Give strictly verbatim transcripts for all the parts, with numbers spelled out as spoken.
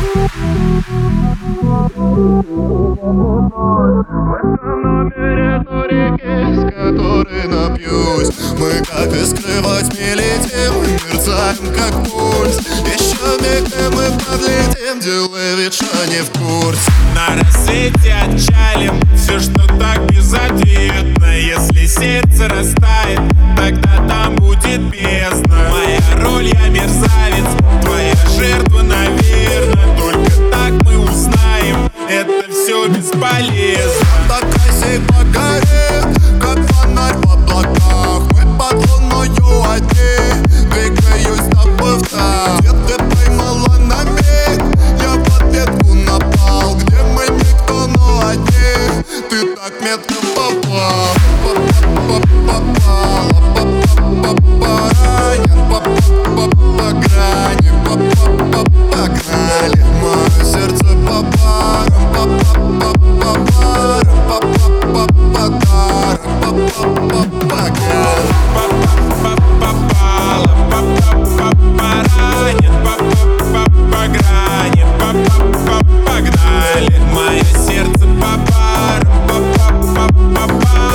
номере той реки, с которой напьюсь. Мы как и скрывать не летим, мерцаем как пульс. Еще миг и мы подлетим, делай вид, что не в курсе. На рассвете отчалим, все, что так безответно. Если сердце растает, тогда там будет бездна. Моя роль, я мерзавец, твоя жертва, наверно. Только так мы узнаем, это все бесполезно. Такая погорит, как фонарь в облаках. Мы под луною одни, двигаюсь с тобой в такт. Где ты поймала на миг, я в ответку напал. Где мы никто, но одни, ты так метко попал. Попала, поранен, по грани, погнали. Мое сердце по парам, по парам, по подарок, погнали. Попала, поранен, по грани, погнали. Мое сердце по парам, по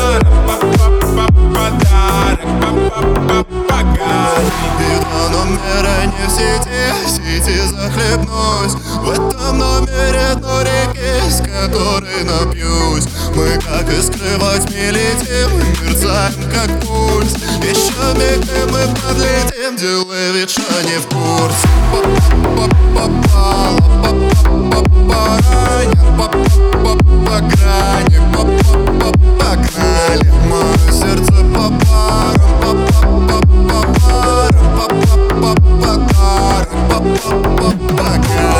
подарок, погнали. И два номера не в сети, сети захлебнусь. В этом номере той реки, с которой напьюсь. Мы как и скрывать не летим, мерцаем как пульс. Еще миг и мы подлетим, делай вид, что не в курсе. Попала, поранен, по грани, погнали. Мое сердце по парам, по подарок, погнали.